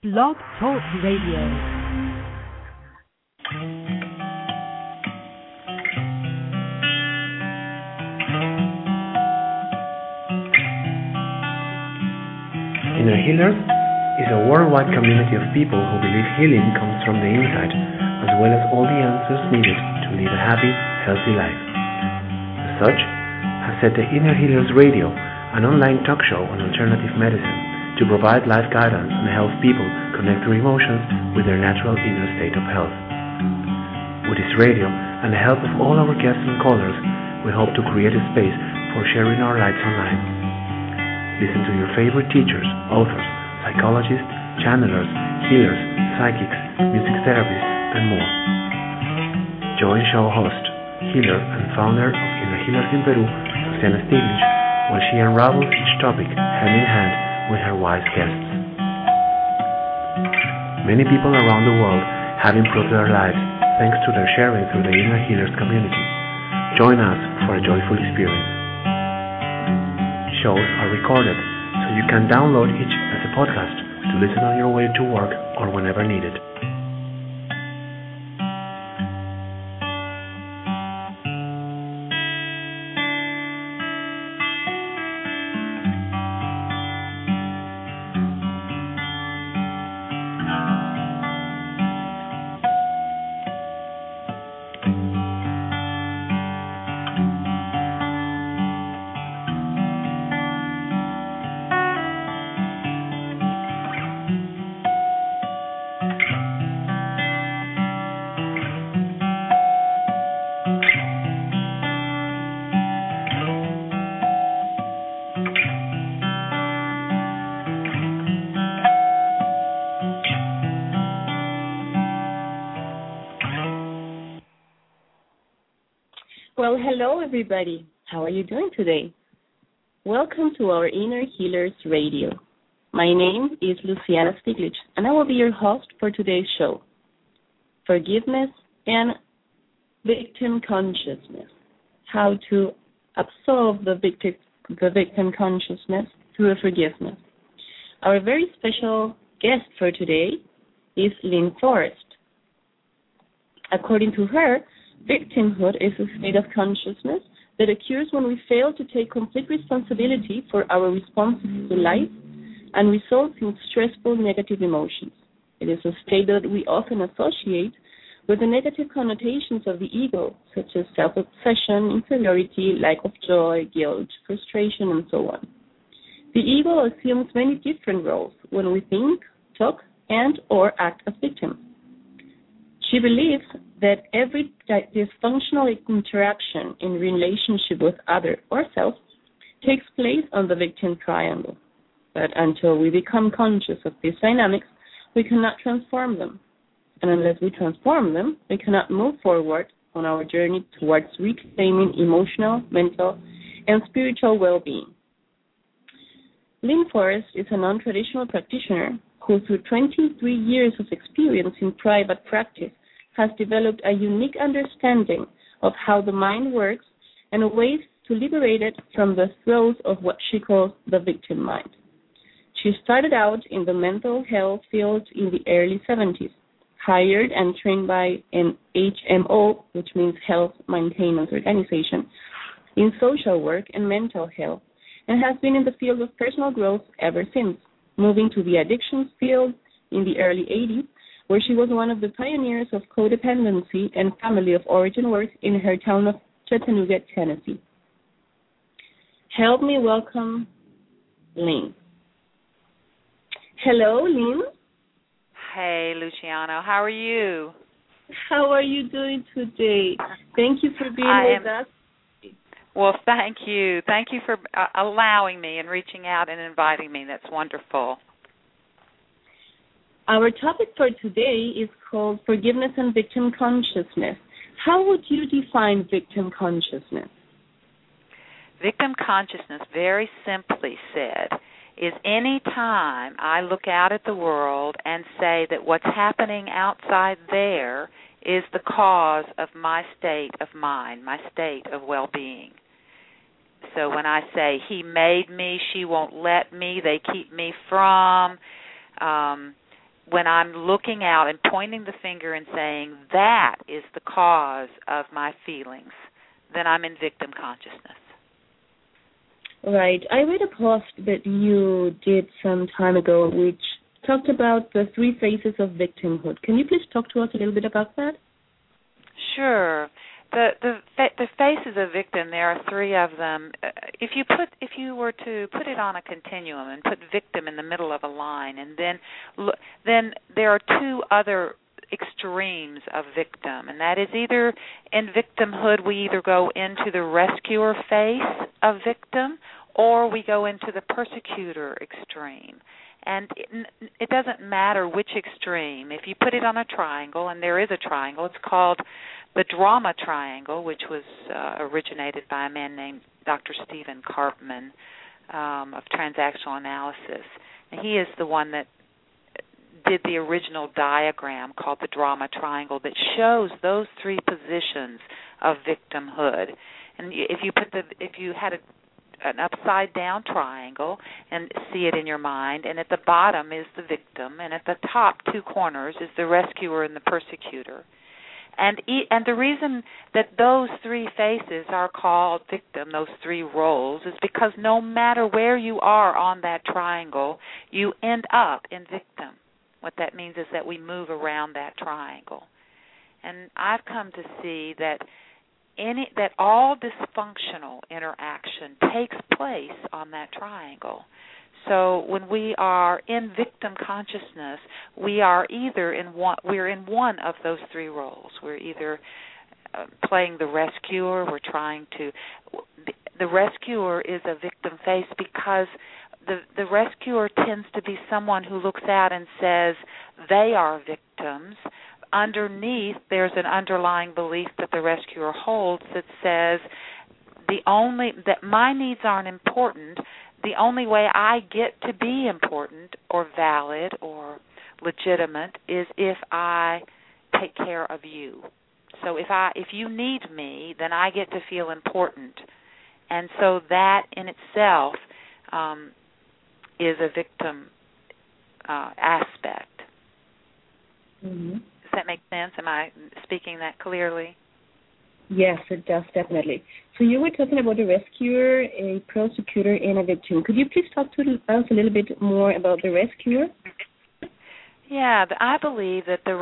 Blog Talk Radio. Inner Healers is a worldwide community of people who believe healing comes from the inside, as well as all the answers needed to live a happy, healthy life. As such, has set the Inner Healers Radio, an online talk show on alternative medicine, to provide life guidance and help people connect their emotions with their natural inner state of health. With this radio and the help of all our guests and callers, we hope to create a space for sharing our lights online. Listen to your favorite teachers, authors, psychologists, channelers, healers, psychics, music therapists, and more. Join show host, healer, and founder of Inner Healers in Peru, Luciana Stiglitz, while she unravels each topic hand in hand with her wise guests. Many people around the world have improved their lives thanks to their sharing through the Inner Healers community. Join us for a joyful experience. Shows are recorded, so you can download each as a podcast to listen on your way to work or whenever needed. Well, hello, everybody. How are you doing today? Welcome to our Inner Healers Radio. My name is Luciana Stiglitz, and I will be your host for today's show. Forgiveness and victim consciousness. How to absolve the victim consciousness through forgiveness. Our very special guest for today is Lynn Forrest. According to her, victimhood is a state of consciousness that occurs when we fail to take complete responsibility for our responses to life and results in stressful negative emotions. It is a state that we often associate with the negative connotations of the ego, such as self-obsession, inferiority, lack of joy, guilt, frustration, and so on. The ego assumes many different roles when we think, talk, and or act as victims. She believes that every dysfunctional interaction in relationship with other or self takes place on the victim triangle. But until we become conscious of these dynamics, we cannot transform them. And unless we transform them, we cannot move forward on our journey towards reclaiming emotional, mental, and spiritual well-being. Lynn Forrest is a non-traditional practitioner who, through 23 years of experience in private practice, has developed a unique understanding of how the mind works and ways to liberate it from the throes of what she calls the victim mind. She started out in the mental health field in the early 70s, hired and trained by an HMO, which means Health Maintenance Organization, in social work and mental health, and has been in the field of personal growth ever since, moving to the addictions field in the early 80s, where she was one of the pioneers of codependency and family of origin work in her town of Chattanooga, Tennessee. Help me welcome Lynn. Hello, Lynn. Hey, Luciano. How are you? How are you doing today? Thank you for being with us. Well, thank you. Thank you for allowing me and reaching out and inviting me. That's wonderful. Our topic for today is called Forgiveness and Victim Consciousness. How would you define victim consciousness? Victim consciousness, very simply said, is any time I look out at the world and say that what's happening outside there is the cause of my state of mind, my state of well-being. So when I say, he made me, she won't let me, they keep me from, when I'm looking out and pointing the finger and saying that is the cause of my feelings, then I'm in victim consciousness. Right. I read a post that you did some time ago which talked about the 3 phases of victimhood. Can you please talk to us a little bit about that? Sure. The phases of victim, there are 3 of them. If you were to put it on a continuum and put victim in the middle of a line, and then there are 2 other extremes of victim, and that is either in victimhood we either go into the rescuer phase of victim or we go into the persecutor extreme. And it doesn't matter which extreme. If you put it on a triangle, and there is a triangle, it's called the drama triangle, which was originated by a man named Dr. Stephen Karpman of transactional analysis. And he is the one that did the original diagram called the drama triangle that shows those 3 positions of victimhood. And if you had an upside down triangle and see it in your mind, and at the bottom is the victim, and at the top 2 corners is the rescuer and the persecutor. And the reason that those 3 faces are called victim, those 3 roles, is because no matter where you are on that triangle, you end up in victim. What that means is that we move around that triangle. And I've come to see that all dysfunctional interaction takes place on that triangle. So when we are in victim consciousness, we are either we're in one of those 3 roles. We're either playing the rescuer. The rescuer is a victim face because the rescuer tends to be someone who looks out and says they are victims. Underneath, there's an underlying belief that the rescuer holds that says that my needs aren't important. The only way I get to be important or valid or legitimate is if I take care of you. So if you need me, then I get to feel important. And so that in itself is a victim aspect. Mm-hmm. Does that make sense? Am I speaking that clearly? Yes, it does, definitely. So you were talking about a rescuer, a persecutor, and a victim. Could you please talk to us a little bit more about the rescuer? Yeah, I believe that the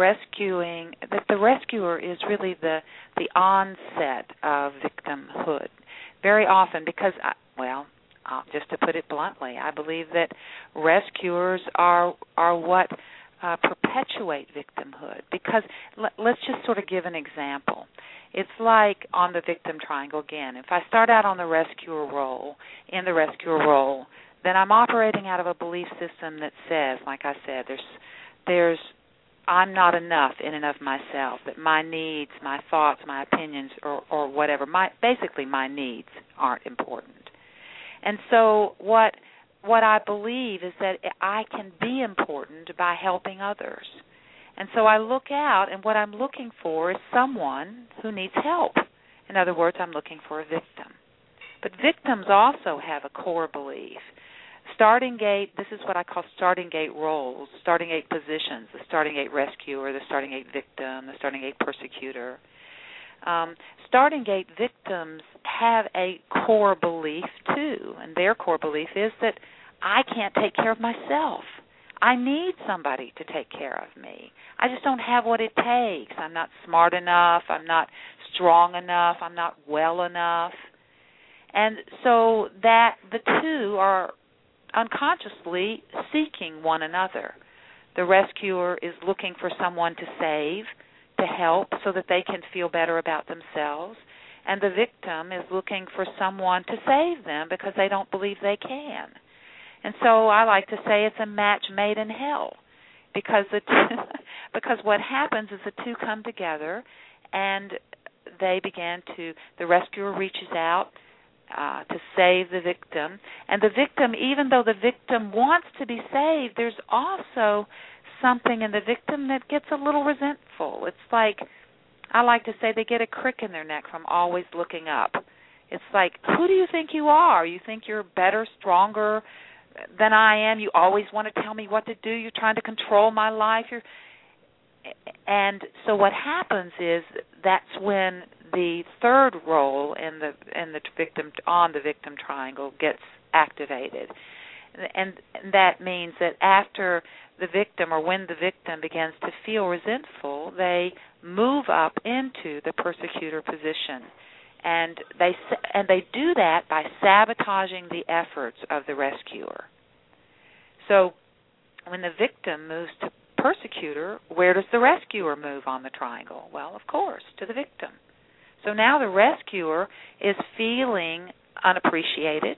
rescuer is really the onset of victimhood. Very often, because just to put it bluntly, I believe that rescuers are what perpetuate victimhood. Because let's just sort of give an example. It's like on the victim triangle again. If I start out on the rescuer role, then I'm operating out of a belief system that says, like I said, there's I'm not enough in and of myself, that my needs, my thoughts, my opinions, or whatever, basically my needs aren't important. And so what I believe is that I can be important by helping others. And so I look out, and what I'm looking for is someone who needs help. In other words, I'm looking for a victim. But victims also have a core belief. Starting gate, this is what I call starting gate roles, starting gate positions, the starting gate rescuer, the starting gate victim, the starting gate persecutor. Starting gate victims have a core belief too, and their core belief is that I can't take care of myself. I need somebody to take care of me. I just don't have what it takes. I'm not smart enough. I'm not strong enough. I'm not well enough. And so that the two are unconsciously seeking one another. The rescuer is looking for someone to save, to help, so that they can feel better about themselves. And the victim is looking for someone to save them because they don't believe they can. And so I like to say it's a match made in hell, because because what happens is the two come together, and the rescuer reaches out to save the victim. And the victim, even though the victim wants to be saved, there's also something in the victim that gets a little resentful. It's like, I like to say, they get a crick in their neck from always looking up. It's like, who do you think you are? You think you're better, stronger, than I am. You always want to tell me what to do. You're trying to control my life. And so what happens is that's when the third role in the victim on the victim triangle gets activated. And that means that after the victim, or when the victim begins to feel resentful, they move up into the persecutor position. And they do that by sabotaging the efforts of the rescuer. So when the victim moves to persecutor, where does the rescuer move on the triangle? Well, of course, to the victim. So now the rescuer is feeling unappreciated,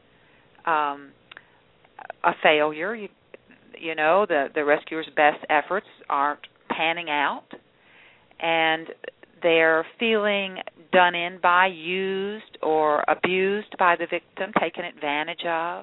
a failure. You know, the rescuer's best efforts aren't panning out, and they're feeling done in by, used, or abused by the victim, taken advantage of.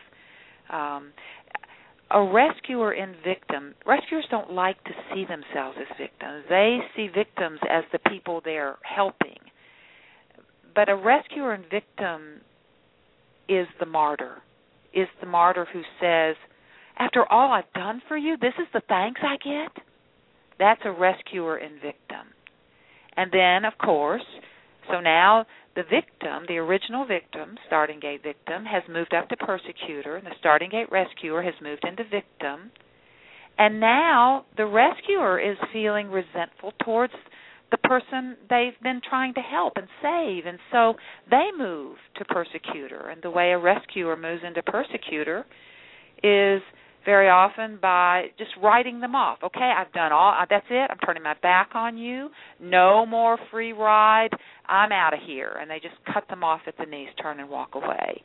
A rescuer and victim, rescuers don't like to see themselves as victims. They see victims as the people they're helping. But a rescuer and victim is the martyr who says, after all I've done for you, this is the thanks I get? That's a rescuer and victim. And then, of course, so now the victim, the original victim, starting gate victim, has moved up to persecutor, and the starting gate rescuer has moved into victim. And now the rescuer is feeling resentful towards the person they've been trying to help and save, and so they move to persecutor. And the way a rescuer moves into persecutor is very often by just writing them off. Okay, I've done all, that's it, I'm turning my back on you, no more free ride, I'm out of here. And they just cut them off at the knees, turn and walk away.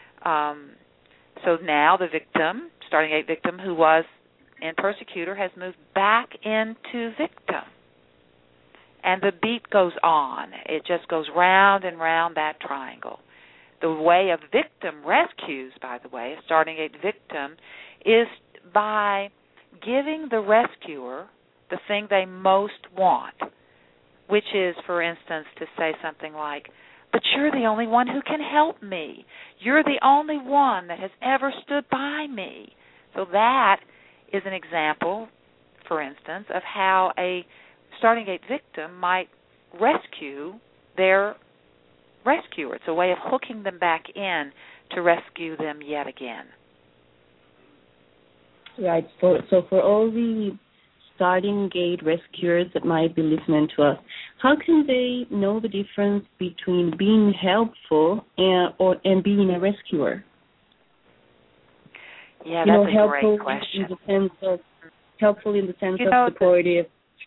So now the victim, starting a victim who was in persecutor, has moved back into victim. And the beat goes on. It just goes round and round that triangle. The way a victim rescues, by the way, a starting a victim, is by giving the rescuer the thing they most want, which is, for instance, to say something like, but you're the only one who can help me. You're the only one that has ever stood by me. So that is an example, for instance, of how a starting gate victim might rescue their rescuer. It's a way of hooking them back in to rescue them yet again. Right. So for all the starting gate rescuers that might be listening to us, how can they know the difference between being helpful and being a rescuer? Yeah, that's a great question. Helpful in the sense of supportive.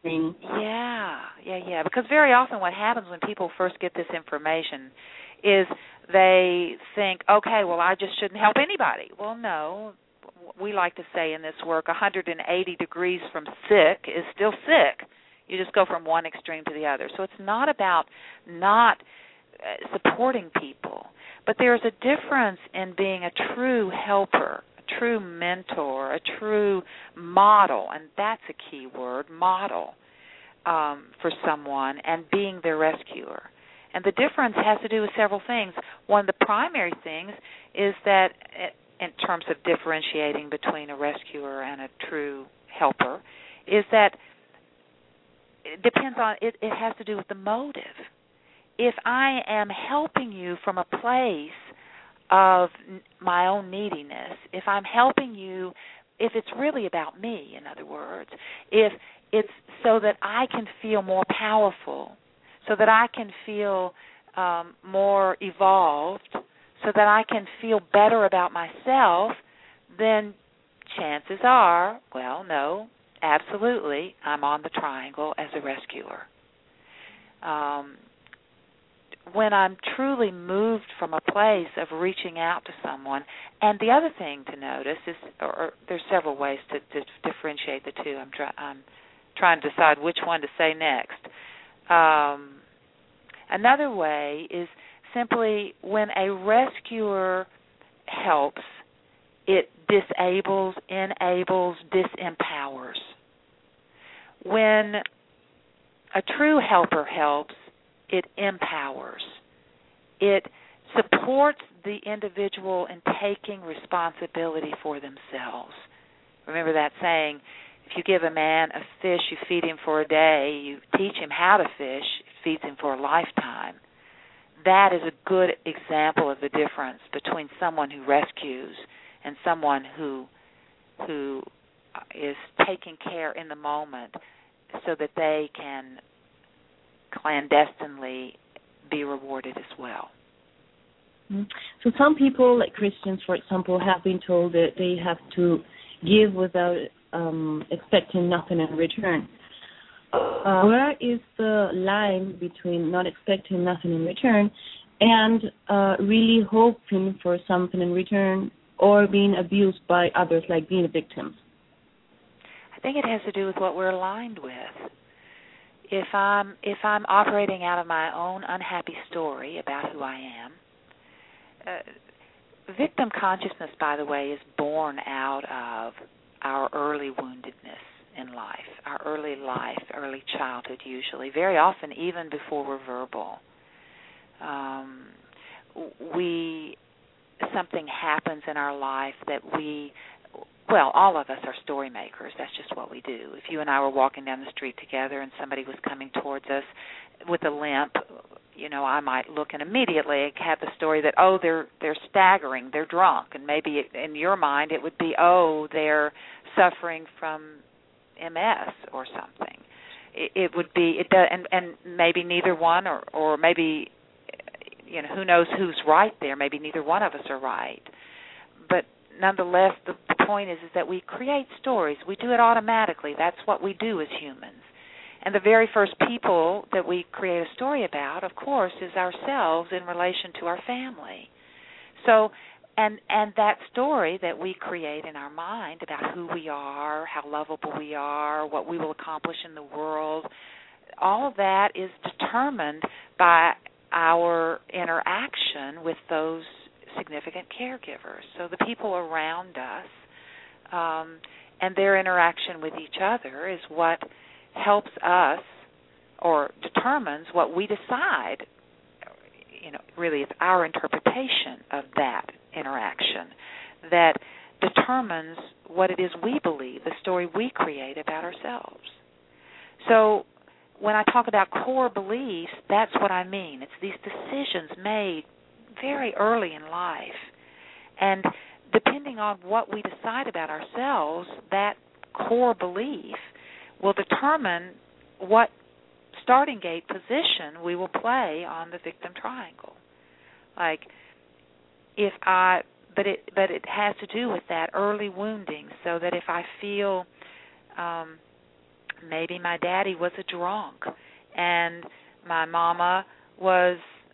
Yeah. Because very often what happens when people first get this information is they think, okay, well, I just shouldn't help anybody. Well, no. We like to say in this work, 180 degrees from sick is still sick. You just go from one extreme to the other. So it's not about not supporting people, but there's a difference in being a true helper, a true mentor, a true model, and that's a key word, model, for someone, and being their rescuer. And the difference has to do with several things. One of the primary things is that in terms of differentiating between a rescuer and a true helper, is that it depends on, it has to do with the motive. If I am helping you from a place of my own neediness, if I'm helping you, if it's really about me, in other words, if it's so that I can feel more powerful, so that I can feel more evolved, so that I can feel better about myself, then chances are, well, no, absolutely, I'm on the triangle as a rescuer. When I'm truly moved from a place of reaching out to someone, and the other thing to notice is, or there's several ways to differentiate the two. I'm trying to decide which one to say next. Another way is simply when a rescuer helps, it disables, enables, disempowers. When a true helper helps, it empowers. It supports the individual in taking responsibility for themselves. Remember that saying, if you give a man a fish, you feed him for a day, you teach him how to fish, it feeds him for a lifetime. That is a good example of the difference between someone who rescues and someone who is taking care in the moment so that they can clandestinely be rewarded as well. So some people, like Christians, for example, have been told that they have to give without expecting nothing in return. Where is the line between not expecting nothing in return and really hoping for something in return, or being abused by others, like being a victim? I think it has to do with what we're aligned with. If I'm operating out of my own unhappy story about who I am, victim consciousness, by the way, is born out of our early woundedness in life, our early life, early childhood usually, very often even before we're verbal. Something happens in our life that all of us are story makers. That's just what we do. If you and I were walking down the street together and somebody was coming towards us with a limp, I might look and immediately have the story that, they're staggering, they're drunk, and maybe in your mind it would be, they're suffering from MS or something. It would be, and maybe neither one, or maybe, who knows who's right there. Maybe neither one of us are right. But nonetheless, the point is that we create stories. We do it automatically. That's what we do as humans. And the very first people that we create a story about, of course, is ourselves in relation to our family. So, and that story that we create in our mind about who we are, how lovable we are, what we will accomplish in the world, all of that is determined by our interaction with those significant caregivers. So the people around us and their interaction with each other is what helps us or determines what we decide. Really it's our interpretation of that interaction that determines what it is we believe, the story we create about ourselves. So when I talk about core beliefs, that's what I mean. It's these decisions made very early in life. And depending on what we decide about ourselves, that core belief will determine what starting gate position we will play on the victim triangle. But it has to do with that early wounding, so that if I feel maybe my daddy was a drunk and my mama was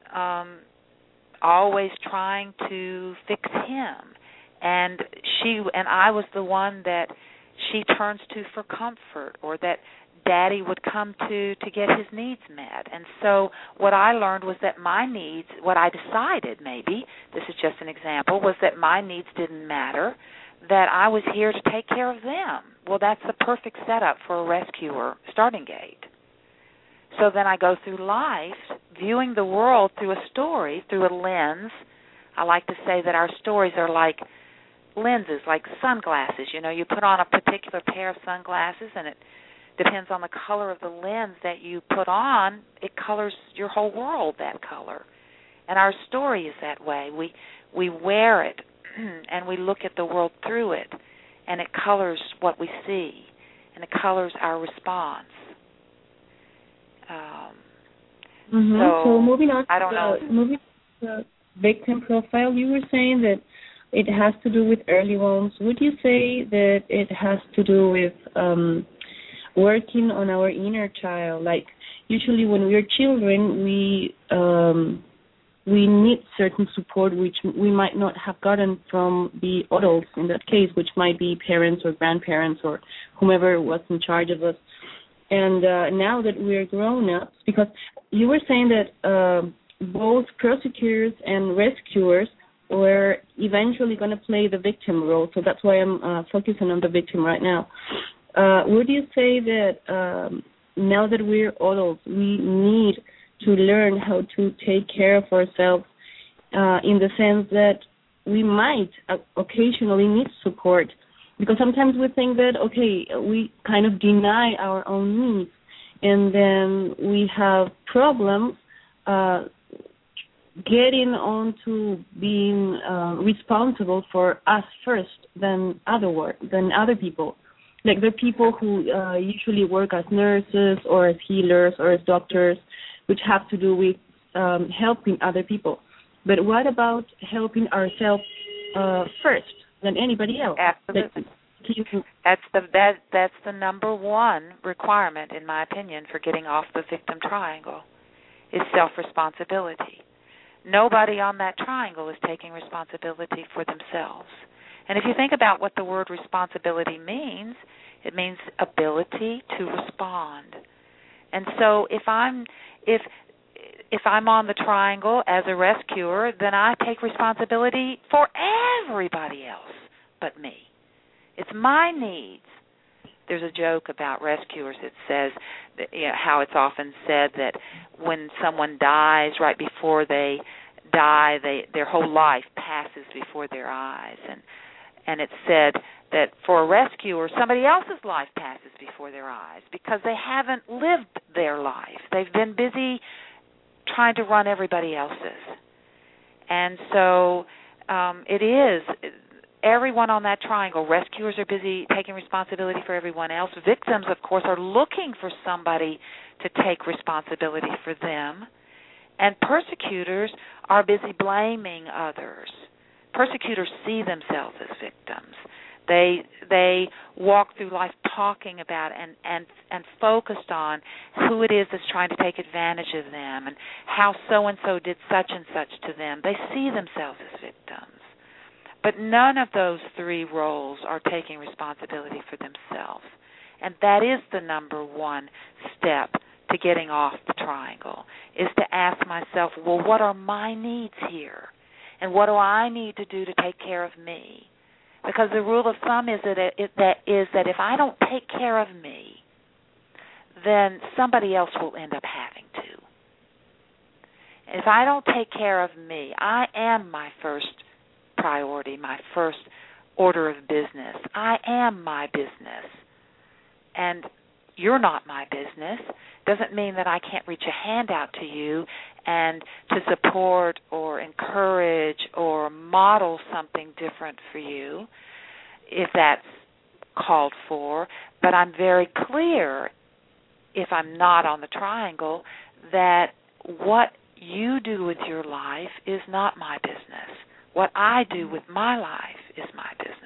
always trying to fix him, and I was the one that she turns to for comfort, or that Daddy would come to get his needs met. And so what I learned was that my needs, what I decided maybe, this is just an example, was that my needs didn't matter, that I was here to take care of them. Well, that's the perfect setup for a rescuer starting gate. So then I go through life viewing the world through a story, through a lens. I like to say that our stories are like lenses, like sunglasses. You put on a particular pair of sunglasses, and it depends on the color of the lens that you put on. It colors your whole world that color. And our story is that way. We wear it, and we look at the world through it, and it colors what we see, and it colors our response. So moving on moving to the victim profile, you were saying that it has to do with early wounds. Would you say that it has to do with working on our inner child? Like usually when we're children, we need certain support which we might not have gotten from the adults in that case, which might be parents or grandparents or whomever was in charge of us. And now that we're grown up, because you were saying that both persecutors and rescuers were eventually going to play the victim role, so that's why I'm focusing on the victim right now. Would you say that now that we're adults, we need to learn how to take care of ourselves in the sense that we might occasionally need support, because sometimes we think that, okay, we kind of deny our own needs, and then we have problems getting on to being responsible for us first than other people. Like the people who usually work as nurses or as healers or as doctors, which have to do with helping other people. But what about helping ourselves first than anybody else? Absolutely. That's the number one requirement, in my opinion, for getting off the victim triangle, is self-responsibility. Nobody on that triangle is taking responsibility for themselves. And if you think about what the word responsibility means, it means ability to respond. And so if I'm on the triangle as a rescuer, then I take responsibility for everybody else but me. It's my needs. There's a joke about rescuers that says that, how it's often said that when someone dies, right before they die, their whole life passes before their eyes. And it's said that for a rescuer, somebody else's life passes before their eyes because they haven't lived their life. They've been busy trying to run everybody else's. And so it is, everyone on that triangle, rescuers are busy taking responsibility for everyone else. Victims, of course, are looking for somebody to take responsibility for them. And persecutors are busy blaming others. Persecutors see themselves as victims. They walk through life talking about and focused on who it is that's trying to take advantage of them and how so-and-so did such and such to them. They see themselves as victims. But none of those three roles are taking responsibility for themselves. And that is the number one step to getting off the triangle, is to ask myself, well, what are my needs here? And what do I need to do to take care of me? Because the rule of thumb is that if I don't take care of me, then somebody else will end up having to. If I don't take care of me, I am my first priority, my first order of business. I am my business. And you're not my business. Doesn't mean that I can't reach a hand out to you and to support or encourage or model something different for you if that's called for. But I'm very clear, if I'm not on the triangle, that what you do with your life is not my business. What I do with my life is my business.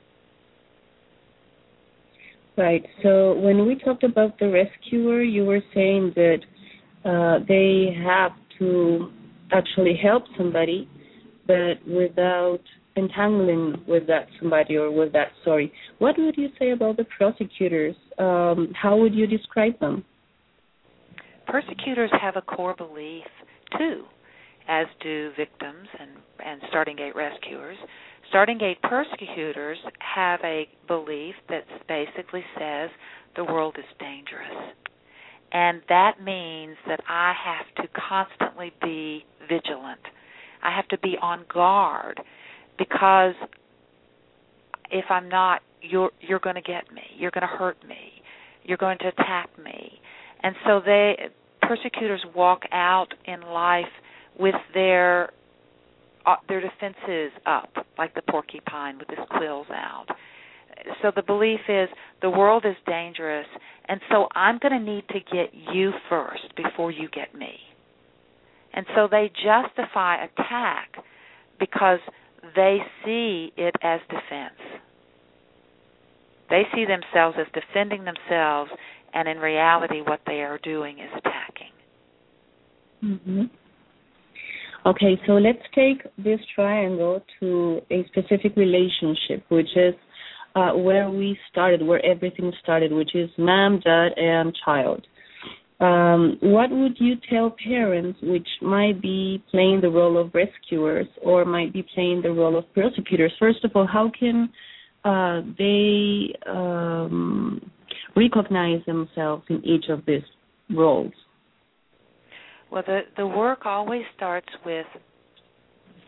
Right. So when we talked about the rescuer, you were saying that they have to actually help somebody, but without entangling with that somebody or with that story. What would you say about the prosecutors? How would you describe them? Persecutors have a core belief, too, as do victims and Starting Gate rescuers. Starting Gate persecutors have a belief that basically says the world is dangerous. And that means that I have to constantly be vigilant. I have to be on guard, because if I'm not, you're going to get me. You're going to hurt me. You're going to attack me. And so persecutors walk out in life with their defenses up, like the porcupine with his quills out. So the belief is the world is dangerous, and so I'm going to need to get you first before you get me. And so they justify attack because they see it as defense. They see themselves as defending themselves, and in reality what they are doing is attacking. Mm-hmm. Okay, so let's take this triangle to a specific relationship, which is where we started, where everything started, which is mom, dad, and child. What would you tell parents which might be playing the role of rescuers or might be playing the role of prosecutors? First of all, how can they recognize themselves in each of these roles? Well, the work always starts with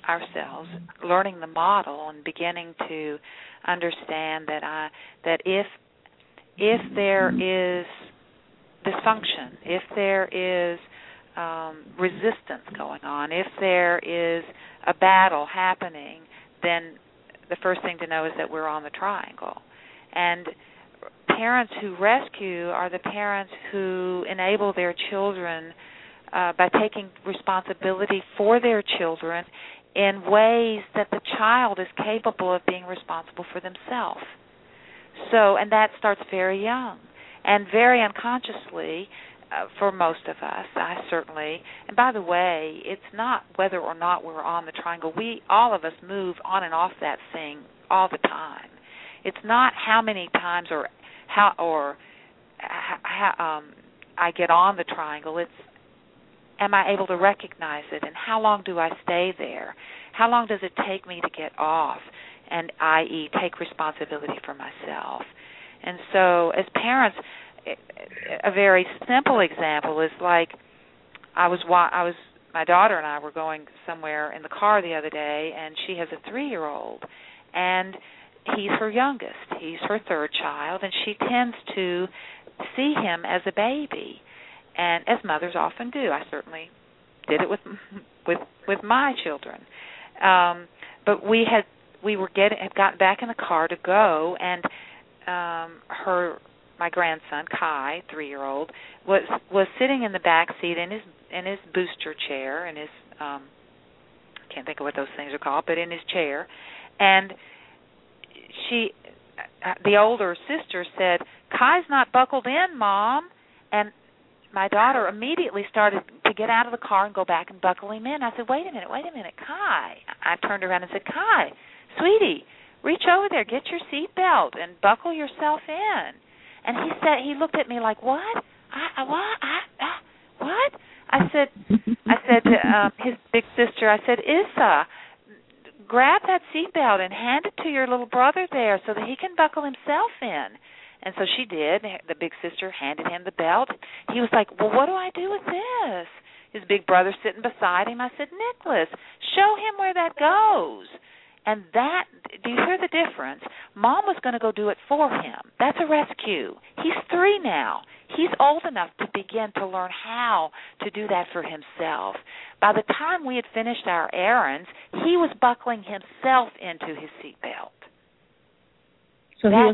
ourselves, learning the model and beginning to understand that if there is dysfunction, if there is resistance going on, if there is a battle happening, then the first thing to know is that we're on the triangle. And parents who rescue are the parents who enable their children by taking responsibility for their children in ways that the child is capable of being responsible for themselves. So, and that starts very young and very unconsciously for most of us. I certainly, and by the way, it's not whether or not we're on the triangle. All of us move on and off that thing all the time. It's not how many times or how I get on the triangle. It's am I able to recognize it, and how long do I stay there? How long does it take me to get off, and i.e. take responsibility for myself? And so as parents, a very simple example is like my daughter and I were going somewhere in the car the other day, and she has a 3-year-old, and he's her youngest. He's her third child, and she tends to see him as a baby, and as mothers often do. I certainly did it with my children. But we had gotten back in the car to go, and my grandson Kai, 3-year-old, was sitting in the back seat in his booster chair, in his can't think of what those things are called, but in his chair, and the older sister said, "Kai's not buckled in, Mom," and my daughter immediately started to get out of the car and go back and buckle him in. I said, wait a minute, Kai. I turned around and said, Kai, sweetie, reach over there, get your seatbelt and buckle yourself in. And he looked at me like, what? What? I said to his big sister, I said, Issa, grab that seatbelt and hand it to your little brother there so that he can buckle himself in. And so she did. The big sister handed him the belt. He was like, well, what do I do with this? His big brother sitting beside him. I said, Nicholas, show him where that goes. And that, do you hear the difference? Mom was going to go do it for him. That's a rescue. He's 3 now. He's old enough to begin to learn how to do that for himself. By the time we had finished our errands, he was buckling himself into his seatbelt. So he was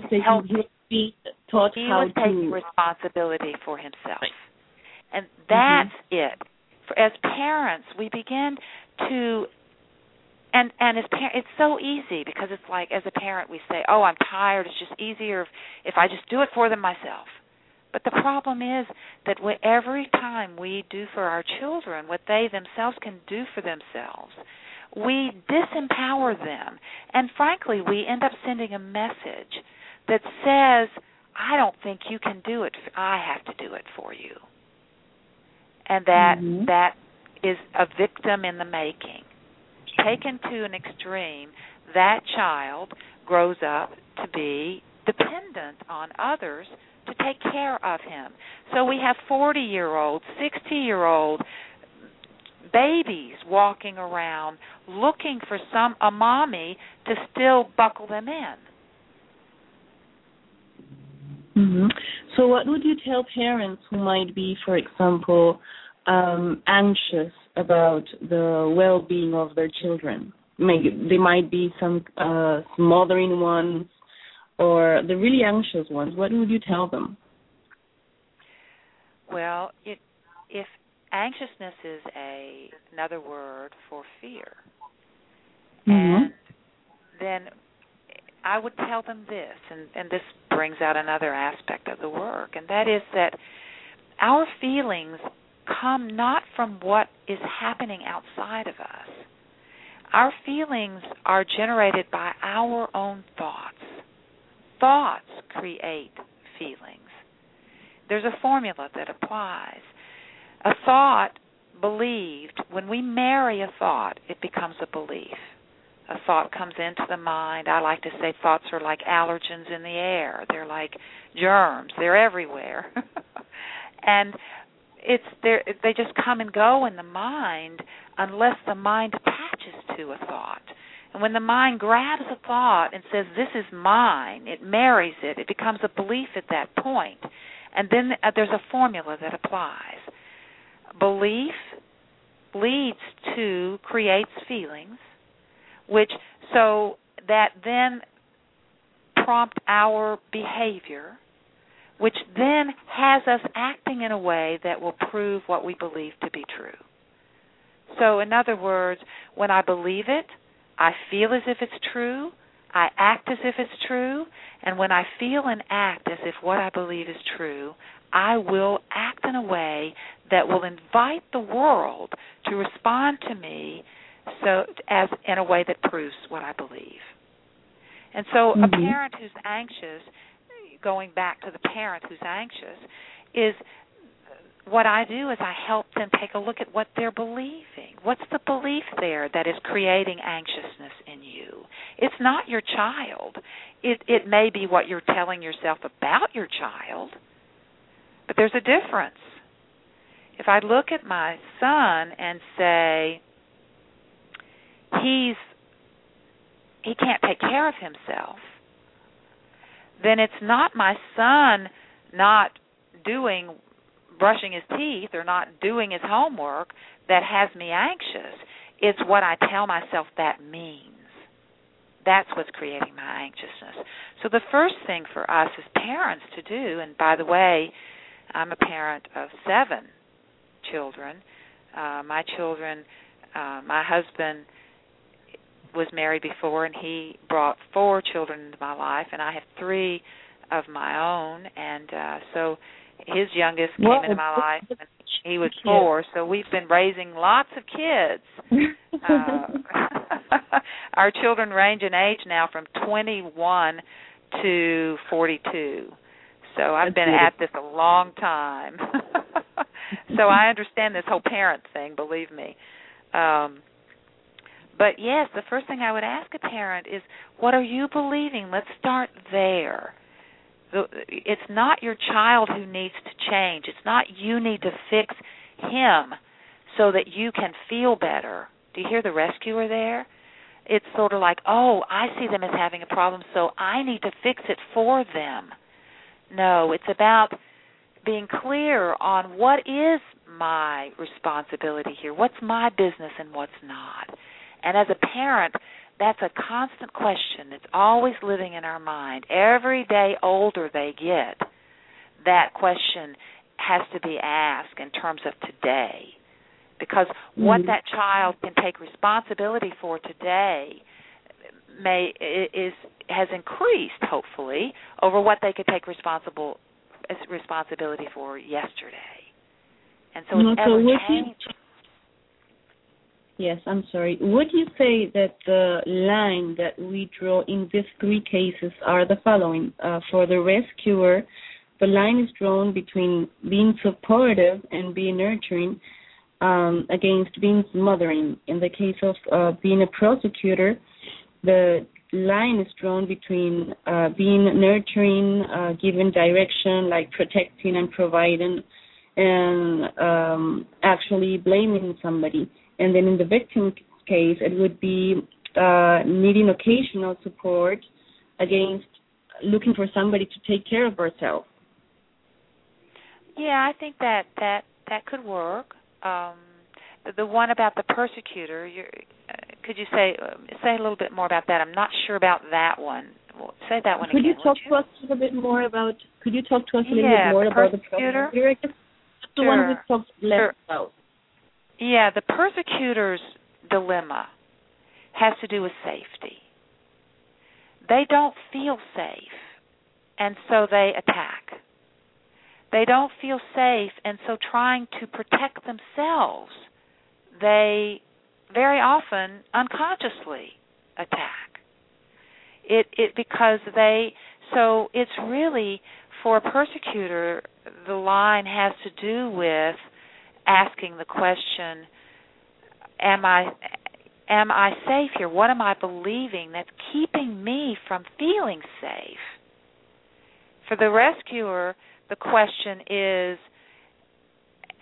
taking responsibility for himself. Right. And that's it. As parents, we begin to, and as parents, it's so easy because it's like, as a parent, we say, oh, I'm tired. It's just easier if I just do it for them myself. But the problem is that every time we do for our children what they themselves can do for themselves, we disempower them. And frankly, we end up sending a message that says, I don't think you can do it. I have to do it for you. And that is a victim in the making. Taken to an extreme, that child grows up to be dependent on others to take care of him. So we have 40-year-old, 60-year-old babies walking around looking for a mommy to still buckle them in. Mm-hmm. So what would you tell parents who might be, for example, anxious about the well-being of their children? They might be some smothering ones or the really anxious ones. What would you tell them? Well, if anxiousness is another word for fear, and then I would tell them this, and this brings out another aspect of the work, and that is that our feelings come not from what is happening outside of us. Our feelings are generated by our own thoughts. Thoughts create feelings. There's a formula that applies. A thought believed, when we marry a thought, it becomes a belief. A thought comes into the mind. I like to say thoughts are like allergens in the air. They're like germs. They're everywhere. And they just come and go in the mind unless the mind attaches to a thought. And when the mind grabs a thought and says, this is mine, it marries it, it becomes a belief at that point. And then there's a formula that applies. Belief leads to, creates feelings, so that then prompt our behavior, which then has us acting in a way that will prove what we believe to be true. So in other words, when I believe it, I feel as if it's true, I act as if it's true, and when I feel and act as if what I believe is true, I will act in a way that will invite the world to respond to me in a way that proves what I believe. And so a parent who's anxious, going back to the parent who's anxious, is what I do is I help them take a look at what they're believing. What's the belief there that is creating anxiousness in you? It's not your child. It may be what you're telling yourself about your child, but there's a difference. If I look at my son and say, he can't take care of himself, then it's not my son not brushing his teeth or not doing his homework that has me anxious. It's what I tell myself that means. That's what's creating my anxiousness. So the first thing for us as parents to do, and by the way, I'm a parent of 7 children. My husband was married before, and he brought 4 children into my life, and I have 3 of my own, and so his youngest came into my life when he was 4, so we've been raising lots of kids. Our children range in age now from 21 to 42. So I've been at this a long time. So I understand this whole parent thing, believe me. But yes, the first thing I would ask a parent is, what are you believing? Let's start there. It's not your child who needs to change. It's not you need to fix him so that you can feel better. Do you hear the rescuer there? It's sort of like, oh, I see them as having a problem, so I need to fix it for them. No, it's about being clear on what is my responsibility here, what's my business and what's not. And as a parent, that's a constant question that's always living in our mind. Every day older they get, that question has to be asked in terms of today. Because what that child can take responsibility for today has increased, hopefully, over what they could take responsibility for yesterday. And so it's ever-changing. Yes, I'm sorry. Would you say that the line that we draw in these 3 cases are the following? For the rescuer, the line is drawn between being supportive and being nurturing against being smothering. In the case of being a prosecutor, the line is drawn between being nurturing, giving direction, like protecting and providing, and actually blaming somebody. And then in the victim case, it would be needing occasional support against looking for somebody to take care of herself. Yeah, I think that could work. The one about the persecutor, could you say a little bit more about that? I'm not sure about that one. Well, say that one again. Could you talk to us a little bit more about? Could you talk to us a little bit more about the persecutor? I guess that's the one we talked less about. Yeah, the persecutor's dilemma has to do with safety. They don't feel safe, and so they attack. They don't feel safe, and so trying to protect themselves, they very often unconsciously attack. So it's really, for a persecutor, the line has to do with asking the question, am I safe here? What am I believing that's keeping me from feeling safe? For the rescuer, the question is,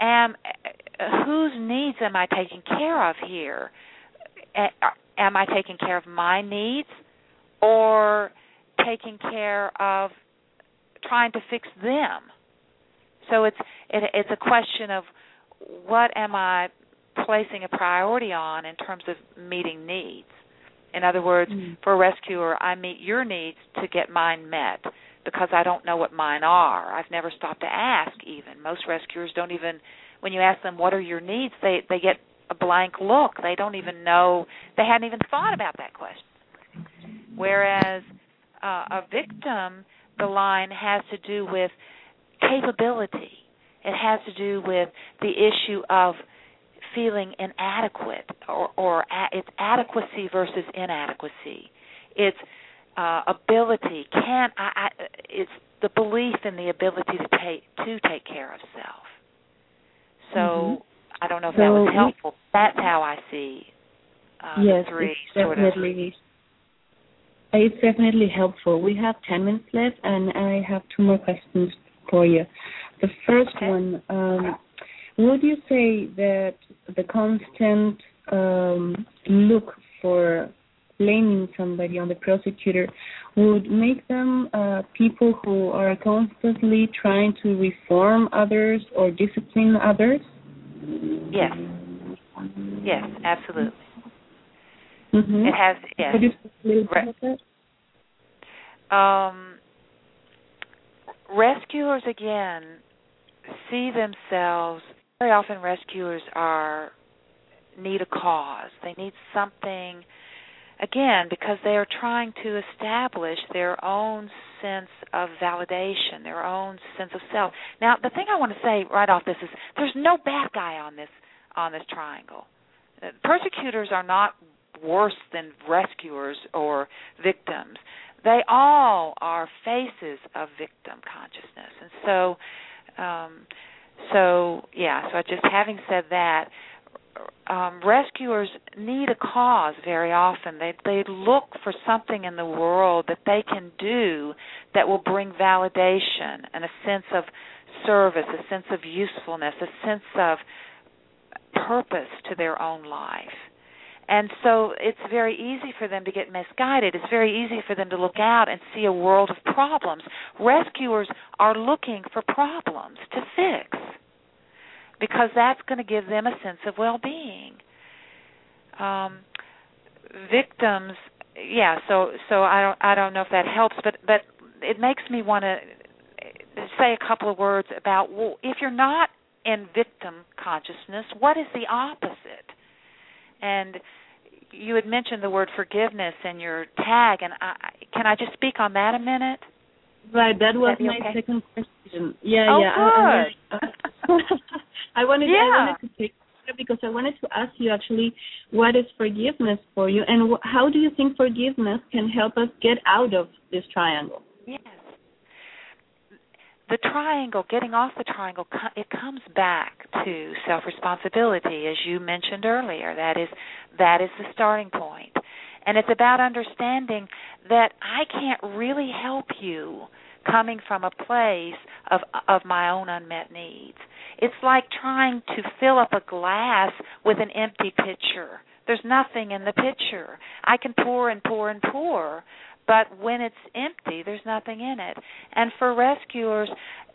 whose needs am I taking care of here? Am I taking care of my needs, or taking care of trying to fix them? So it's a question of what am I placing a priority on in terms of meeting needs. In other words, for a rescuer, I meet your needs to get mine met because I don't know what mine are. I've never stopped to ask even. Most rescuers don't even, when you ask them what are your needs, they get a blank look. They don't even know, they hadn't even thought about that question. Whereas a victim, the line has to do with capability. It has to do with the issue of feeling inadequate, or it's adequacy versus inadequacy. It's ability. It's the belief in the ability to take care of self. So I don't know if that was helpful. That's how I see the three sort of. It's definitely helpful. We have 10 minutes left, and I have 2 more questions for you. The first one, would you say that the constant look for blaming somebody on the prosecutor would make them people who are constantly trying to reform others or discipline others? Yes. Yes, absolutely. It has, yes. Could you speak a little bit about that? Rescuers, again, see themselves, very often rescuers need a cause. They need something, again, because they are trying to establish their own sense of validation, their own sense of self. Now, the thing I want to say right off this is there's no bad guy on this triangle. Persecutors are not worse than rescuers or victims. They all are faces of victim consciousness. And so just having said that, rescuers need a cause very often. They look for something in the world that they can do that will bring validation and a sense of service, a sense of usefulness, a sense of purpose to their own life. And so it's very easy for them to get misguided. It's very easy for them to look out and see a world of problems. Rescuers are looking for problems to fix because that's going to give them a sense of well-being. Victims, so I don't know if that helps, but it makes me want to say a couple of words about, well, if you're not in victim consciousness, what is the opposite? And you had mentioned the word forgiveness in your tag, and can I just speak on that a minute? Right, that was my second question. Yeah. I wanted to take it because I wanted to ask you actually, what is forgiveness for you, and how do you think forgiveness can help us get out of this triangle? Yes. The triangle, getting off the triangle, it comes back to self-responsibility, as you mentioned earlier. That is the starting point. And it's about understanding that I can't really help you coming from a place of my own unmet needs. It's like trying to fill up a glass with an empty pitcher. There's nothing in the pitcher. I can pour and pour and pour, but when it's empty, there's nothing in it. And for rescuers,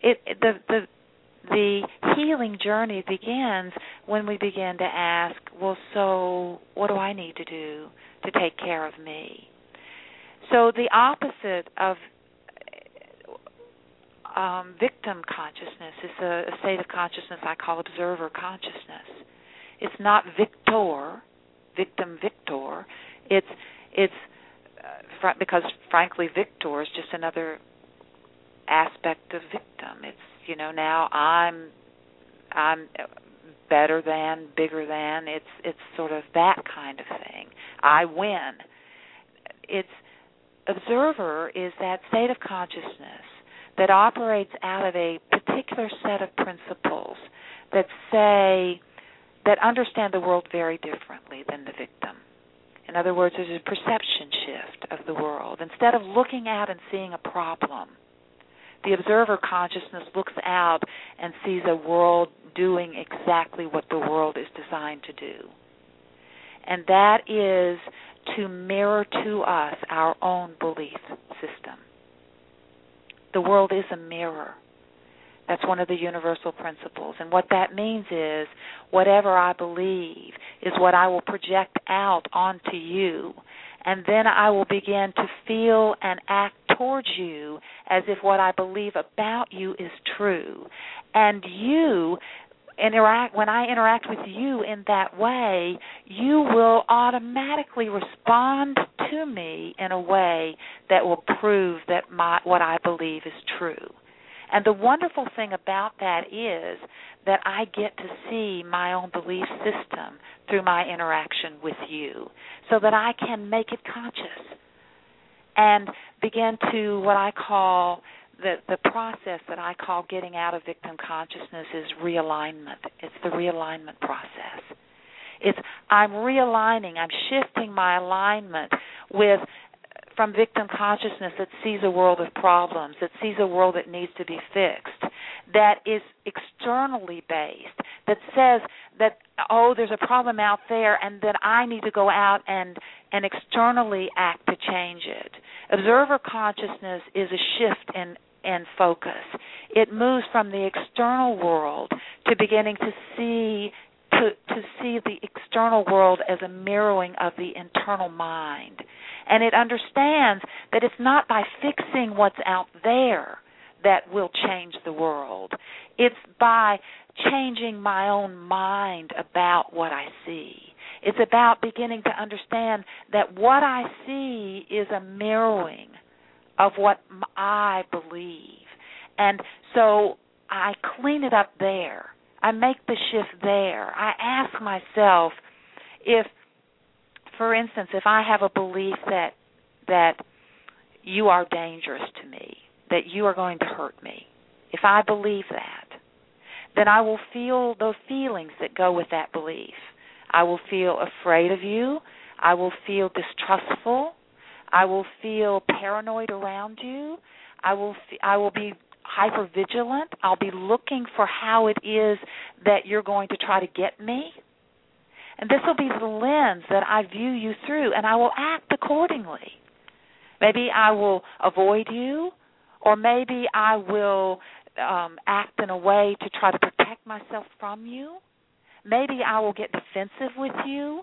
the healing journey begins when we begin to ask, well, so what do I need to do to take care of me? So the opposite of victim consciousness is a state of consciousness I call observer consciousness. It's not victim victor. It's because frankly, victor is just another aspect of victim. It's now I'm better than, bigger than. It's sort of that kind of thing. I win. It's observer is that state of consciousness that operates out of a particular set of principles that understand the world very differently than the victim. In other words, there's a perception shift of the world. Instead of looking out and seeing a problem, the observer consciousness looks out and sees a world doing exactly what the world is designed to do. And that is to mirror to us our own belief system. The world is a mirror. That's one of the universal principles. And what that means is whatever I believe is what I will project out onto you. And then I will begin to feel and act towards you as if what I believe about you is true. And when I interact with you in that way, you will automatically respond to me in a way that will prove that what I believe is true. And the wonderful thing about that is that I get to see my own belief system through my interaction with you so that I can make it conscious and begin to what I call the process that I call getting out of victim consciousness is realignment. It's the realignment process. I'm realigning, I'm shifting my alignment from victim consciousness that sees a world of problems, that sees a world that needs to be fixed, that is externally based, that says that, there's a problem out there and that I need to go out and externally act to change it. Observer consciousness is a shift in focus. It moves from the external world to beginning to see the external world as a mirroring of the internal mind. And it understands that it's not by fixing what's out there that will change the world. It's by changing my own mind about what I see. It's about beginning to understand that what I see is a mirroring of what I believe. And so I clean it up there. I make the shift there. I ask myself for instance, if I have a belief that you are dangerous to me, that you are going to hurt me, if I believe that, then I will feel those feelings that go with that belief. I will feel afraid of you. I will feel distrustful. I will feel paranoid around you. I will be hypervigilant. I'll be looking for how it is that you're going to try to get me. And this will be the lens that I view you through, and I will act accordingly. Maybe I will avoid you, or maybe I will act in a way to try to protect myself from you. Maybe I will get defensive with you.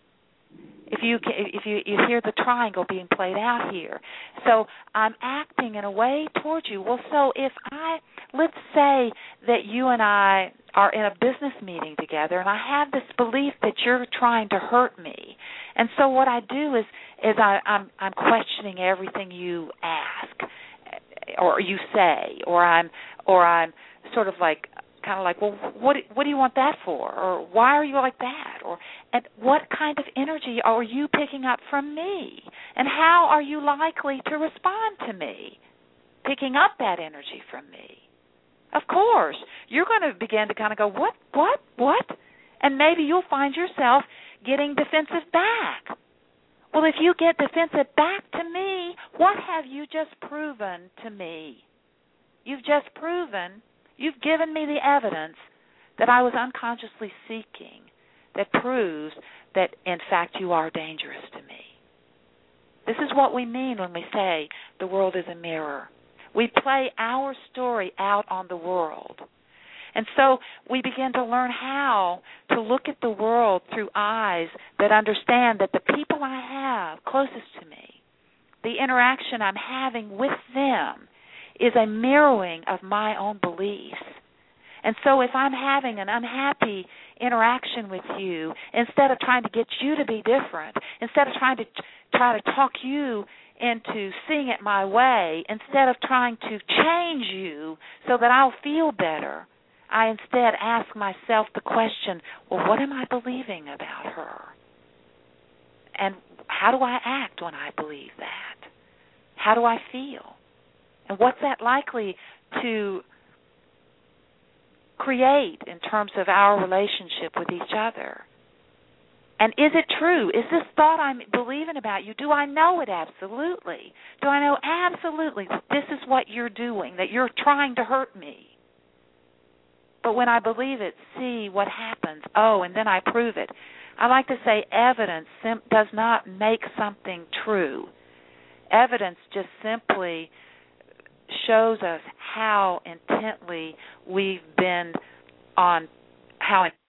If you hear the triangle being played out here. So I'm acting in a way towards you. Well, so let's say that you and I are in a business meeting together, and I have this belief that you're trying to hurt me. And so what I do is I'm questioning everything you ask or you say, or I'm sort of like kind of like, well, what do you want that for? Or why are you like that? And what kind of energy are you picking up from me? And how are you likely to respond to me, picking up that energy from me? Of course, you're going to begin to kind of go, what? And maybe you'll find yourself getting defensive back. Well, if you get defensive back to me, what have you just proven to me? You've just proven, you've given me the evidence that I was unconsciously seeking that proves that, in fact, you are dangerous to me. This is what we mean when we say the world is a mirror. We play our story out on the world. And so we begin to learn how to look at the world through eyes that understand that the people I have closest to me, the interaction I'm having with them, is a mirroring of my own beliefs. And so if I'm having an unhappy interaction with you, instead of trying to get you to be different, instead of trying to talk you into seeing it my way, instead of trying to change you so that I'll feel better, I instead ask myself the question, well, what am I believing about her? And how do I act when I believe that? How do I feel? And what's that likely to create in terms of our relationship with each other? And is it true? Is this thought I'm believing about you, do I know it absolutely? Do I know absolutely that this is what you're doing, that you're trying to hurt me? but when I believe it, see what happens. Oh, and then I prove it. I like to say evidence does not make something true. Evidence just simply shows us how intently we've been on, how